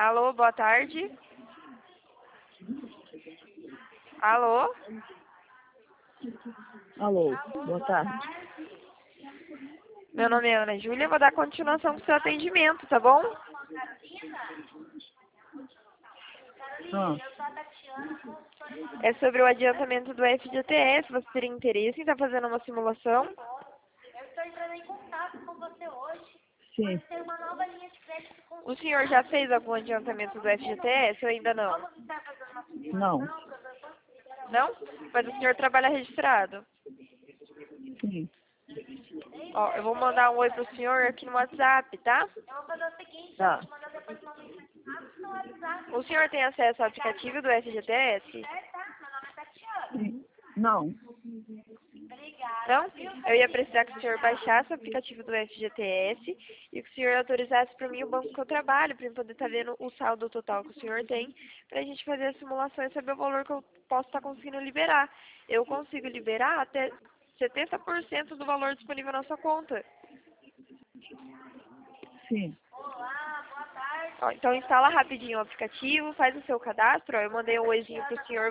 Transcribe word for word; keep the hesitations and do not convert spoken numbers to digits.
Alô, boa tarde. Alô? Alô, boa tarde. Meu nome é Ana Júlia, vou dar continuação pro seu atendimento, tá bom? Ah, É sobre o adiantamento do F G T S. Você teria interesse em estar fazendo uma simulação? Eu estou entrando em contato com você hoje. sim, Tem uma nova linha de crédito com O senhor já fez algum adiantamento do F G T S ou ainda não? você está fazendo uma não, simulação para eu posso liberar Não? Mas o senhor trabalha registrado. sim, Ó, eu vou mandar um oi pro senhor aqui no WhatsApp, tá? Eu vou fazer o seguinte, tá, eu vou te mandar depois uma mensagem rápida no WhatsApp. O senhor tem acesso ao aplicativo do F G T S? É, tá? Meu nome é Tatiana. sim, não, Obrigada. Não? Eu ia precisar que o senhor baixasse o aplicativo do F G T S e que o senhor autorizasse para mim o banco que eu trabalho, para eu poder estar vendo o saldo total que o senhor tem, para a gente fazer a simulação e saber o valor que eu posso estar conseguindo liberar. Eu consigo liberar até setenta por cento do valor disponível na sua conta. sim. Olá, boa tarde. Ó, então instala rapidinho o aplicativo, faz o seu cadastro. Ó, eu mandei um oizinho pro senhor.